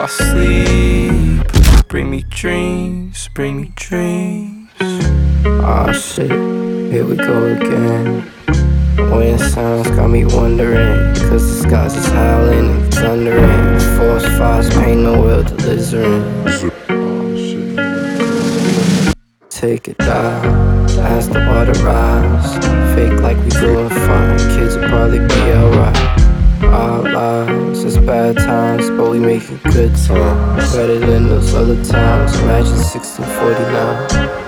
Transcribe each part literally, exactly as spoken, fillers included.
sleep. Bring me dreams, bring me dreams. Aw shit, here we go again. Wind sounds got me wondering, cause the skies is howling and thundering. Force fires paint the world delirium. Take it down as the water rise. Fake like we doing fine, kids will probably be alright. Our lives is bad times, but we making good time. Better than those other times, imagine sixteen forty-nine.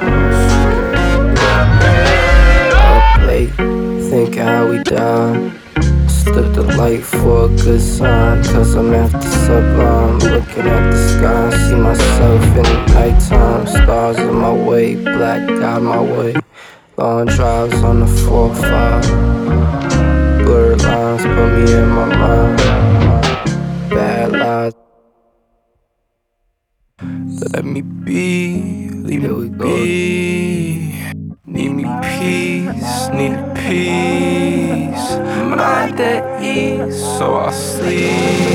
Up late, thinking how we died. Slip the light for a good sign, cause I'm after sublime. Looking at the sky, see myself in the nighttime. Stars in my way, black got my way. Long drives on the four five. Blurred lines put me in my mind. Bad lies. Let me be, leave me be. Need me peace, need peace. Mind at ease, so I sleep.